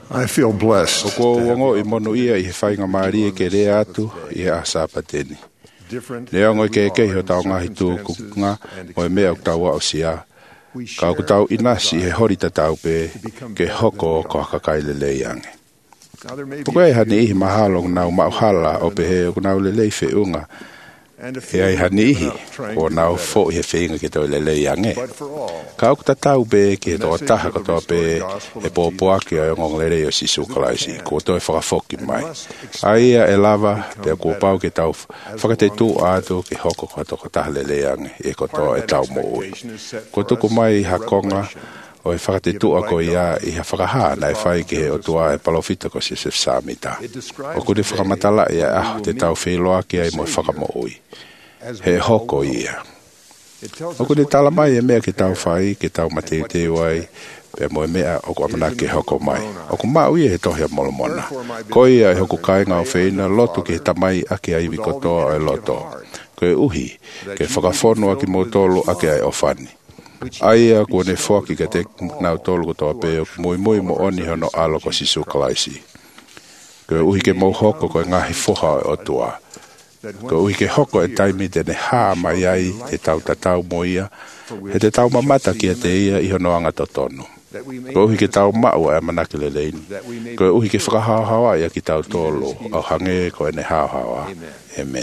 I feel blessed. O ko wongo I mono ia I he whainga maari ke rea atu I a asapateni. Leo ngoi ke ho tau ngahi tū kukunga o e mea o tau o sia. Ka o tau inasi he horita tau pe ke hoko ko hakakai lele iange. Puko e hani ihi mahalo nau mauhala o pe he o nau lele fe unga. E ai hani ihi o nau fo he whinga ke tau lele iange. Ka o tatau pe ke to taha ko to pe e popoaki o ngong lele o sisu kalaisi ko to e whakafoki mai. Aia e lava pe ko pau ke tau whakate tu ato ke hoko ko to taha lele iange e ko to e tau mo ui. Ko tuku mai hakonga o e whakate tu ako ia I ha whakaha na e whai ke o tua e palofita ko si se samita. O kune whakamatala ia aho te tau wheloa ki ai mo whakamo ui. He hoko ia. O kune tala mai e mea ke tau whai, ke tau mateu te wai, pe mo e mea o ko amana ke hoko mai. O ko mau ia he tohia molomona. Ko ia e hoko kainga o wheina lotu ke tamai ake ai wikotoa e loto. Ko e uhi, ke whakafonua ki motolo ake ai ofani. Aia kone foki ke te nau tolu ko toa peo mui mo oni hono alo ko sisu kalaisi. Ko uhi ke mau hoko ko ngahi foha o tua. Ko uhi ke hoko e taimi tene haa mai ai te tau tatau mo ia, he te tau mamata ki a te ia I hono anga totonu. Ko uhi ke tau mau e manaki leleini. Ko uhi ke whakahauhawa ia ki tau tolu au hange ko ene hauhawa. Amen.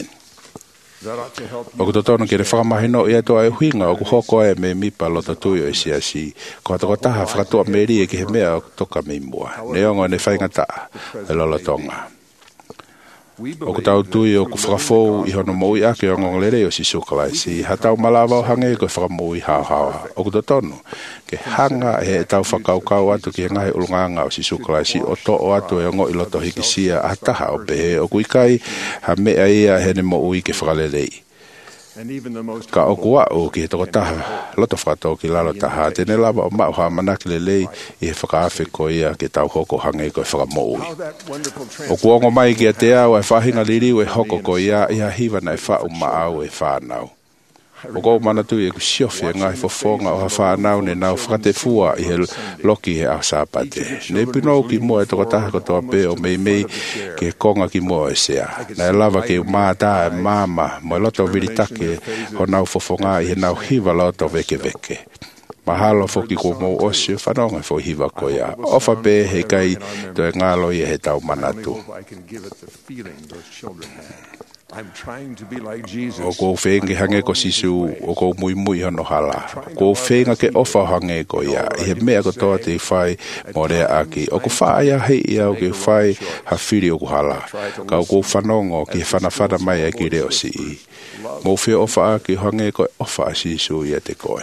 O ko totono ke re whakamahino ia toa e huinga o ku hoko e me mipa loto tuio e siasi. Ko hatoko taha whakatua meri e ke he mea o toka mi mua. Neongo ne whaingata e lolotonga. O ku tau tuio ku whakafou I hono moui ake o ngongolere o si sukalaisi. Hatau malawa o hange ko whakamoui hao. O ku totono ke hanga e tau whakaukau atu ki ngahi ulunganga o si sukalaisi o to o atu e ongo I loto hikisia a taha o pehe o kuikai ha mea ia hene moui ke whakalelei. Ka o kua o ki he toko taha, loto whakato ki lalo taha, tene lava o mauha manaki lelei I he whakaafe ko ia ke tau hoko hange ko e whakamoui. O kuongo mai ki a te au e whahinga liriu e hoko ko ia I ha hiva na e whau maau e whanau. O kou manatu e ku siofi e ngai fofonga o ha whanau ne nau whakate fua I he loki he au sāpate. Ne pinou ki mua e toko taha ko toa pe o mei ke konga ki mua e sea. Na e lava ke umata e mama mo e loto viritake ho nau fofonga I he nau hiva loto veke. Mahalo foki ko mo osio whanonga fo hiva ko ia. Ofa pe he kai to e ngalo I he tau manatu. O ko whenga hange ko sisu o ko mui hono hala. Ko whenga ke ofa hange ko ia. I he mea ko toa te whai mo rea aki. O ko whaia hei ia o ke whai ha whiri o ko hala. Ka o ko whanongo ki he whanawhana mai e ki reo si I. Mo whea ofa aki hange ko ofa a sisu ia te koe.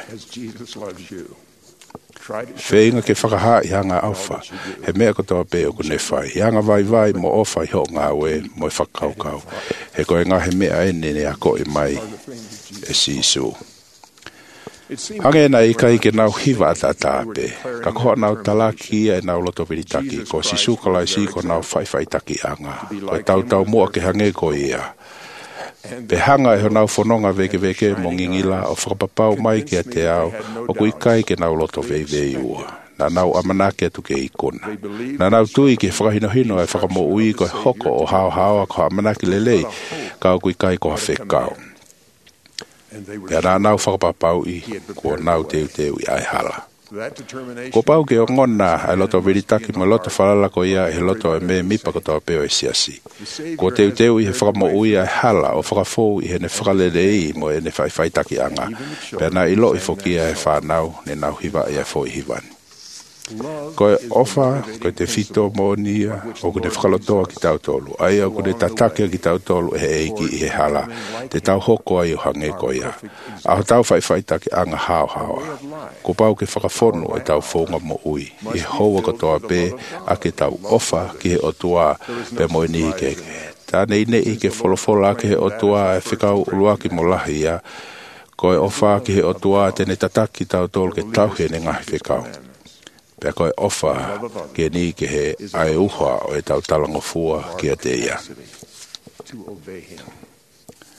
Whenga ke whakaha I hanga awha. He mea ko toa pe o kune whai. Hanga vai mo ofa I ho ngā we mo I whakaukau. He koe ngā he mea ene ne a koe mai e sisu. Hange na I kai ke nau hiva atatāpe. Ka koha nau talaki e nau loto viritaki. Ko sisu kalaisi ko nau whai taki anga. Ko tau mua ke hange ko ia. Pe hanga e ho nau whanonga veke mo ngingila o whakapapau mai ki a te au o kui kai ke nau loto vei ua. Na nau amanake atu ke ikuna. Na nau tui ke whakahinohino e whakamo ui ko hoko o hao ko amanake lelei ka o kui kai ko hawhekau. Pea na nau whakapapau I ko nau teu I ai hala. Ko pau ke o ngona ai loto viritaki mo loto whalala ko ia he loto e me mipa ko toa peo e siasi. Ko teu I he whakamo ui ai hala o whakafou I he ne whakalelei mo e ne whaitaki anga. Pea na I lo I fokia he whanau ne nau hiva I a fo I hivani. Ko e ofa, ko te fito mo nia, o kune whakalotoa ki tau tolu. Ai o kune tatake ki tau tolu e he eiki I he hala. Te tau hoko ai o hange ko ia. Aho tau whaitaki anga hawa. Ko pau ke whakafonu e tau whaunga mo ui. I hoa katoa pe a ke tau ofa ki he otua pe mo ni keke. Tāne ine I ke wholofola ke he otua e whikau uluaki mo lahi ia. Ko e ofa ki he otua tene tataki tau tolu ke tau he ne ngahi whikau. Pea koe ofa ke ni ke he ai uha o e tau talangofua ki a te ia.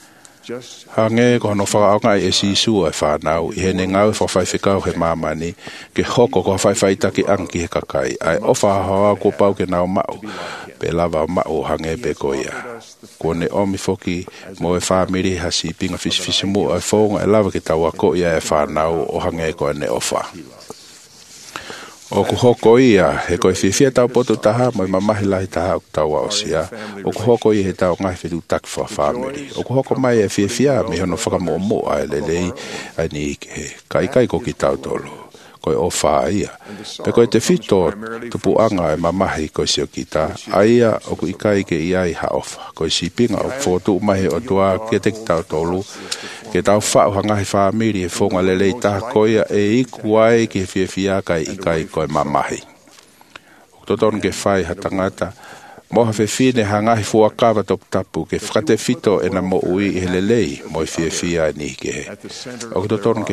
Hange ko no whakaonga e sisu e whanau, I hene ngau whawhaiwhikau he mamani, ke hoko ko whaiwhaita ki anki he kakai, ai ofa hoa ko pau ke nao mau, pe lava mau hange pe koia. Ko ne omi foki mo e whamiri hasi pinga fisi mu e whonga e lava ki taua ko ia e whanau o hange ko ne ofa. O ku hoko ia, he koe whiwhia tau poto taha, mo I mamahi lahi taha o taua o sia. O ku hoko ia he tau ngai whitu tak wha whamiri. O ku hoko mai e whiwhia, mi hono whakamoa moa e lelei, ai ni ike he. Kai ko ki tau tolo. Koe o wha ia. Pe koe te whito tupu anga e mamahi koe sio kita, aia o ku ikai ke iai ha ofa. Koe si pinga o whotu umahe o tua ke te ki tau tolu, ke tau whao hangahi whamiri e whonga lelei taha koia e iku ai ke whiwhia kai ikai koe mamahi. O toton ke whai ha tangata, moha whiwhine hangahi fuakawa topu tapu ke whakate whito e na mo ui I lelei mo I whiwhia ni ke he. O toton ke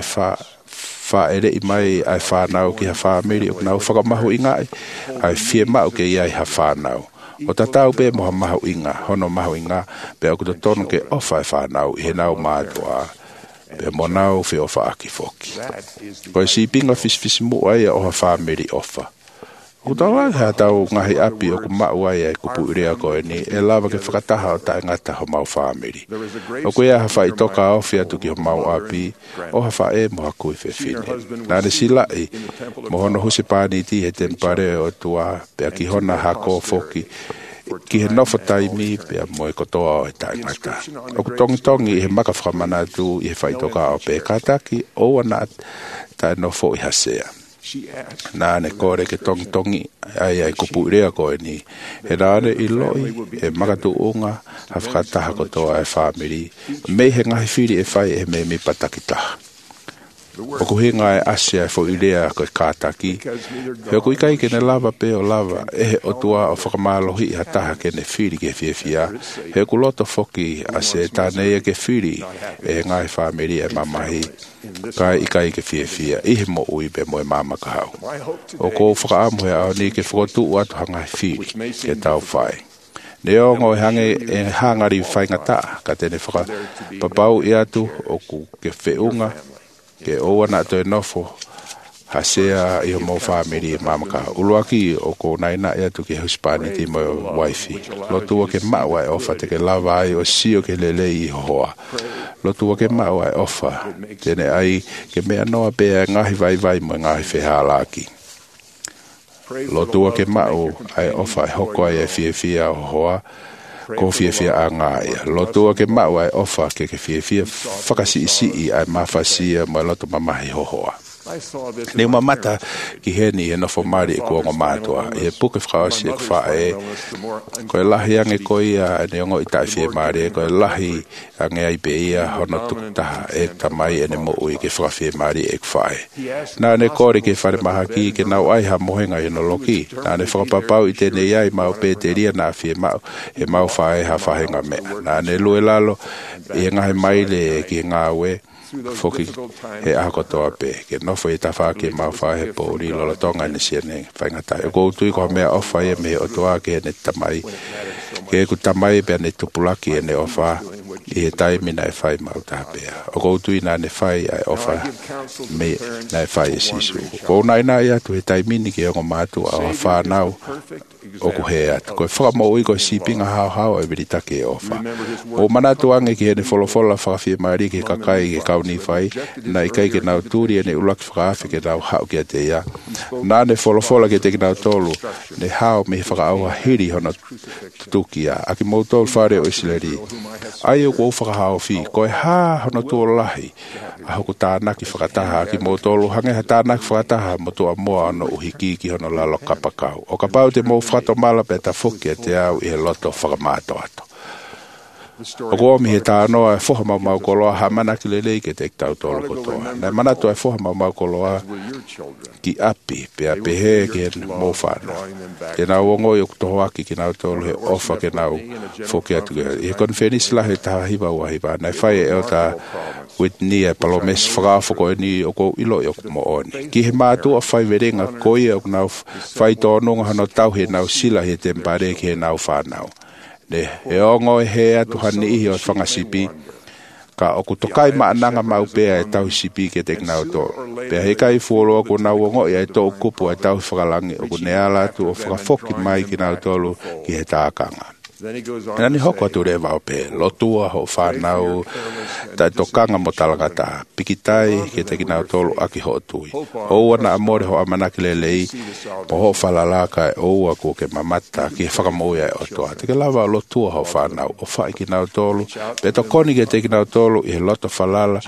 ere I mai ai whanau ki ha whamiri o nau whakamahu ingai, ai whie mau ke iai ha whanau. O tatau pe moha mahu inga, hono mahu inga, pe o kuto tono ke ofa e whanau I he nau mātua, pe mo nau whi ofa aki foki. Koe si pinga fisi mu ai o ha whamiri ofa. O tawa hea tau ngahi api o ku mau ai e kupu irea koe ni, e lava ke whakataha o tae ngata ho mau whamiri. O koe a hawha I toka ofi atu ki ho mau api, o hawha e moha kui whiwhine. Nāne sila I, mo hono husi pāni ti he tempare o tua, pea ki hona hako foki, ki he nofo taimi, pea mo e kotoa o he tae ngata. O ku tongi he maka whakamana tu I he whaitoka o pe kataki, o wana tae nofo I hasea. Nāne kore ke tongi ai kupu irea koe ni. He rāre I loi, e makatu unga, hawhakataha kotoa e whamiri, mei he ngahi whiri e whai e me patakitaha. O ku hinga e asia e fo irea koe kātaki, he ku ikai ke ne lava pe o lava, e he otua o whakamalohi I hataha ke ne whiri ke whiwhia, he ku loto foki a se tānei ke whiri e ngai whamiri e mamahi, kai ikai ke whiwhia, I he mo ui pe mo e mamakahau. O ko whakaamu he au ni ke whakotu atu hangai whiri ke tau whai. Ne o ngoi hange e hangari whaingata, ka tene whakapapau I atu o ku ke whiunga, ke oana to nofo hasea I ho mo family mamaka uluaki o ko naina ia tu ke Hispani ti mo wifi lotu ke mawa ofa te ke lava ai o sio ke lele I hoa lotu ke mawa ofa tene ai ke me no pe ngahi vai mo ngahi fe halaki lotu ke mau ai ofa hoko ai fia hoa ko fia anga lotu ke mau ai ofa ke fia fakasi I ai mafasia ma lotu mamahi hoa ne mamata ki heni e no formari ko ngamatua e puke frasi e fa e ko lahi ange ko ia ne ngo ita fie mari ko lahi ange ai be ia hono tukta e tamai ene mo ui ke fra fie mari e fa na ne ko ke fa mahaki ke na ai ha mohenga no loki na ne fra papau I te ne ai mau peteria na fie mau e mau fa e ha fa henga me na ne luelalo e ngai mai le ki ngawe foki he akotoa pe ke no foi ta fa ke ma fa he pori lo tonga ni siene fa ngata ko tu ko me ofa e me o toa ke ne tamai ke ku tamai pe ne tupulaki ne ofa e tai mina e fai ma ta pe o ko tu ina ne fai ai ofa me na fai sisu ko na ina ia tu e tai mini ke o matu a fa nau o ku he at ko fa mo I ko sipinga how e verita ke ofa o manatu ange ke ne folofola fa fi mari ke kakai ke kauni fai na kai ke na turi ne ulak fa ke na how ke te ya na ne folofola ke te na tolu ne how me fa au hiri hono tukia aki mo tol fare o isleri ai ko fa how fi ko ha hono to lahi a ko ta na ki fa ta ki mo tolu hange ta na fa ta mo to mo no uhiki ki hono la lokapakau o kapau te mo fato mala peta foki te au I loto whakamato ato. O ko mi he tā noa e whoha mau koloa ha mana ki lelei ke te tau tōru kotoa. Nei mana to e whoha mau koloa ki api, pea pehe ke mō whāna. Ke nau ongo I o kutoho aki ki nau tōru he ofa ke nau whoki atu ke. I he konfenis lahe tā hiwa ua hiwa. Nei whai e o tā Whitney e palomes whakawhako e ni o ko ilo I o mo oni. Ki he mātua whai verenga koe o nau whai tōnonga hano tau he nau sila he tempare ki he nau whānau. Ne e ongo e he atu hani ihi o whangasipi ka o ku tokai maananga mau pea e tau sipi ke te kinau tō. Pea he kai fuolo ko na wongo i e tō kupu e tau whakalangi o ku neala tu o whakafoki mai kinau tōlu ki he tākanga. Ena ni hoko atu rewa o pe, lotua ho whanau, tai tokanga mo talangata, pikitai ke te kinau tolu aki ho tui. Oua na amore ho amanaki lelei, po ho whalalaka e oua ko ke mamata ki whakamoia e otoa. Te ke lawa lotua ho whanau, o whai kinau tolu, pe tokoni ke te kinau tolu i he loto whalala,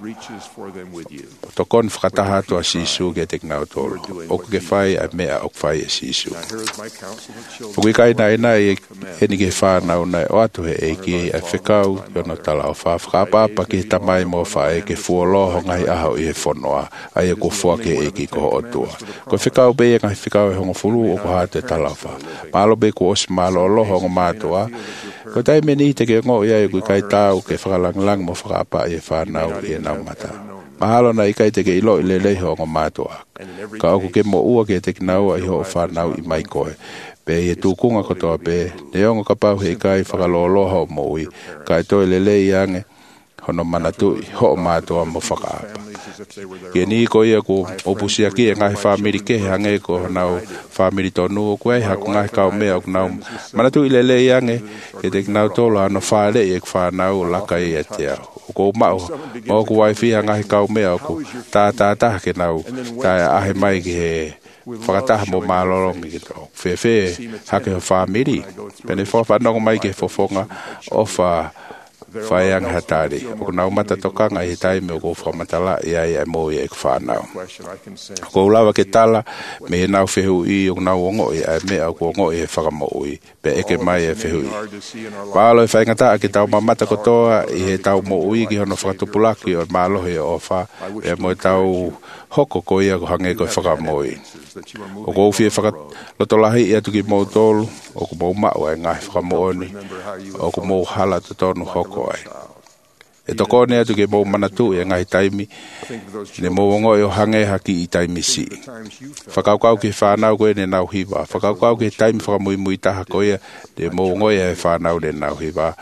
tokoni whakataha atua sisu ke te kinau tolu, oku ke whai a mea ok whai e sisu. Pukui kaina ena e heni ke whanau nei o atu he eiki e whikau i ono tala o whakapapa ki tamai mo whae ke fuoloho ngai aho i he whonoa ai e ko fua ke eiki ko otua. Ko whikau be e ngai whikau e hongo fulu o ko hate tala o wha. Malo be ko osi malo o loho ngo mātua. Ko tai meni te ke ngō ia e kui kai tau ke whakalanglang mo whakapa i e whanau i e nau mata. Mahalo na ikai te ke ilo i lelei ho ngo mātua. Ka oku ke mo ua ke te kinaua i ho whanau i mai koe. Pe e tūkunga kotoa pe, ne ongo ka pau he kai whakaloloha o moui, kai toi lele i ange, hono manatui, ho o mātua mo whakaapa. Ke ni ko ia ko opusia ki e ngai whamiri ke hange ko nau whamiri tonu o koe haku ngai kau mea o nau manatui lele i ange, ke te nau tola ano whare i e whanau laka i e te au. O ko mau, mo ko waifi a ngai kau mea o ko tā ke nau, tai ahe mai ki he whakataha mo mālolongi ki tō. Whewhe hake ho whamiri. Pene whanongo mai ke whofonga o whaiang hatari. O nau mata tokanga i he taime o ko whamatala i ai ai mo i e whanau. Ko ulawa ke tala me he nau whehu i o nau ongo i ai mea o ko ongo i he whakamo ui. Pe eke mai e whehu i. Pālo e whaingata ki tau mamata kotoa i he tau mo ui ki hono whakatupulaki o mālohi o wha. E mo tau hoko ko ia ko hange ko whakamo ui. O ko uwhie whakatolahi i atu ki mou tolu, o ko mou mao e ngai whakamooni, o ko mou hala to tonu hoko ai. E toko ne atu ki mou manatu e ngai taimi, ne mou ongo e o hange haki i taimi si. Whakaukau ki whanau koe ne nau hiwa, whakaukau ki taimi whakamui mui taha koe, ne mou ongo e whanau ne nau hiwa.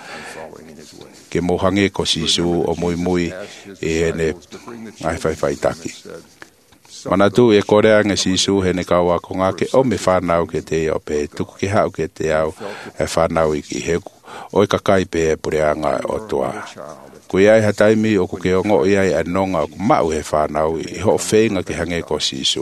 Ke mou hange ko sisu o mui e ne ngai whai taki. Manatu e korea nge sisu he ne kaua ko ngā ke o me whanau ke te o pe tuku ke hau ke te au e whanau i ki heku o i kakai pe e pureanga o toa. Kui ai ha taimi o ku ke ongo i ai anonga o ku mau he whanau i ho whenga ke hange ko sisu.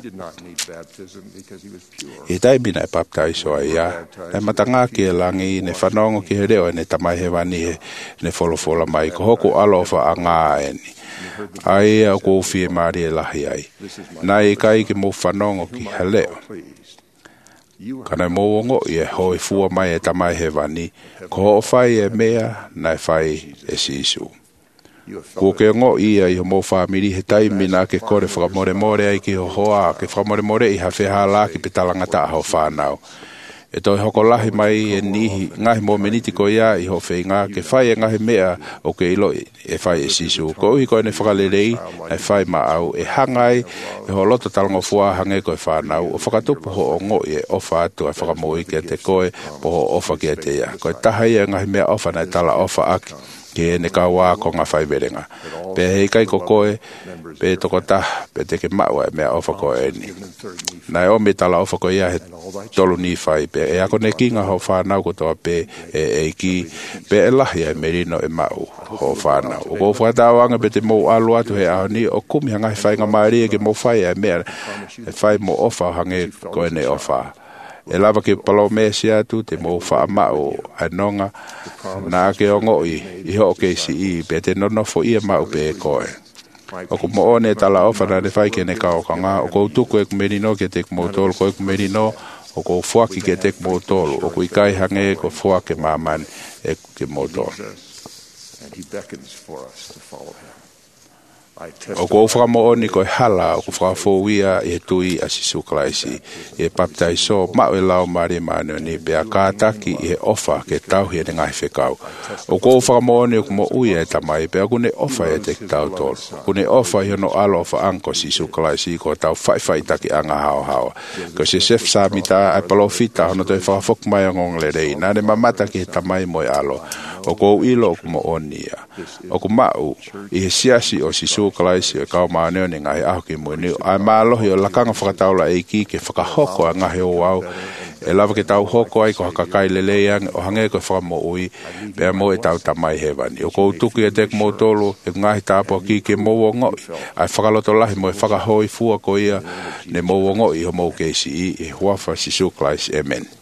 I taimi na e baptaiso ai ia, e matanga ki e langi ne whanongo ki he reo e ne tamai he wani he ne wholofola mai ko hoku alofa a ngā eni. Ai a ko fie mari e lahi ai. Nai kai ki mo whanongo ki haleo. Kana mo ongo i e hoi fua mai e tamai he wani, ko ho whai e mea, nai whai e sisu. Ko ke ngo ia i ho mo whamiri he taimi na ke kore whakamore ai ki ho hoa, ke whakamore i ha wheha la ki pitalangata a ho whanau. E toi hoko lahi mai e nihi ngahi mo meniti ko ia i ho whenga ke whai e ngahi mea o ke ilo e whai e sisu. Ko uhi koe ne whakalelei e whai ma au e hangai e ho loto talango fua hange koe whanau o whakatupu ho o ngoi e ofa atu e whakamoi ke te koe po ho ofa ke te ia. Koe tahai e ngahi mea ofa na e tala ofa aki ke ne ka wā ko ngā whai verenga. Pe hei kai ko koe, pe toko tah, pe te ke maua e mea ofa ko e ni. Nai o me tala ofa ko ia he tolu ni whai, pe e ako ne kinga ho whanau ko toa pe e ki, pe e lahi e merino e mau ho whanau. O ko whatawanga pe te mou alu atu he aho ni, o kumi hangai whai ngā maari e ke mou whai e mea, e whai mo ofa hange ko e ne ofa. E lava ke palo mesi atu te mo wha mao anonga na ke ongo i ho ke si i pe te nono fo ia mau pe koe. O ko mo one tala ofa na ne whai ke ne kao kanga o ko tuku e kumerino ke te kumotolo ko e kumerino o ko fuaki ke te kumotolo o ko ikai hange ko fuake mamani e ke motolo. O ko whakamo oni ko e hala o ko whakafowia e tui a Sisu Kalaisi e baptaiso mao e lau mare mane ni pe a kātaki e ofa ke tauhi e ngai whekau. O ko whakamo oni o kumo uia e tamai pe a kune ofa e te tau tolu. Kune ofa i hono alo ofa anko Sisu Kalaisi ko tau whaiwhai taki anga hao hao. Ko se sef samita ai palofita hono te whakafok mai a ngong le rei. Nane mamata ki he tamai mo e alo. O ko ilo o kumo onia. O ku mau i he siasi o Sisu Kalaisi o kau maaneo ni ngai aho ki muni. Ai maalohi o lakanga whakataula e ki ke whakahoko a ngahe o au. E lava ke tau hoko ai ko hakakai leleang o hange ko whakamo ui. Pea mo e tau tamai hewani. O ko utuki e tek mo tolu e ngahi tāpo ki ke mo o ngoi. Ai whakaloto lahi mo e whakahoi fua ko ia ne mo o ngoi ho mo keisi i e huafa Sisu Kalaisi. Amen.